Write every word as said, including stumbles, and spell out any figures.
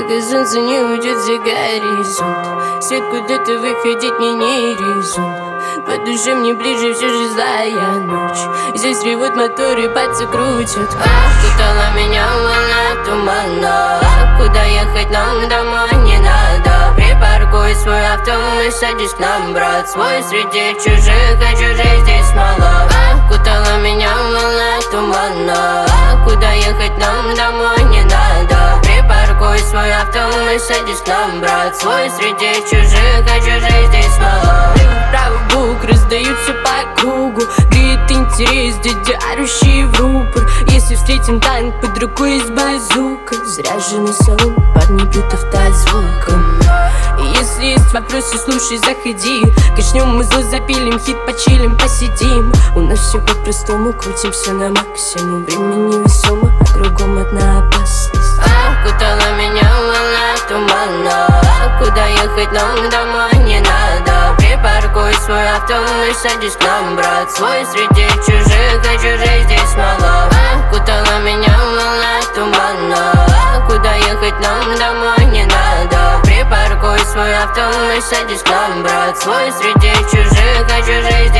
Пока солнце не уйдет за горизонт, свет куда-то выходить мне не резон. По душе мне ближе все же злая ночь. Здесь ревут моторы, пальцы крутят. Окутала меня волна тумана. Куда ехать нам домой не надо. Припаркуй свой автомобиль, садись к нам, брат свой. Среди чужих, а чужих здесь мало. Окутала меня волна тумана. Куда ехать нам домой не надо. Припаркуй свой автомобиль, садись к нам, брат свой. Среди чужих, а чужих здесь мало. Правый бук раздаются по кругу. Греет интерес, дядя орущий в рупор. Если встретим танк, под рукой есть базука. Заряженный салон, парни бьют автозвуком. И если есть вопросы, слушай, заходи. Качнем мы зло, запилим, хит почилим, посидим. У нас все по-простому, крутимся на максимум. Время невесомо, а кругом одна опасность. Окутала меня волна тумана. Куда ехать нам домой не надо. Припаркуй свой автомобиль, садись к нам, брат свой. Среди чужих, а чужих здесь мало. Окутала меня волна тумана. Куда ехать нам домой не надо. Припаркуй свой автомобиль, садись к нам, брат свой. Среди чужих, а чужих здесь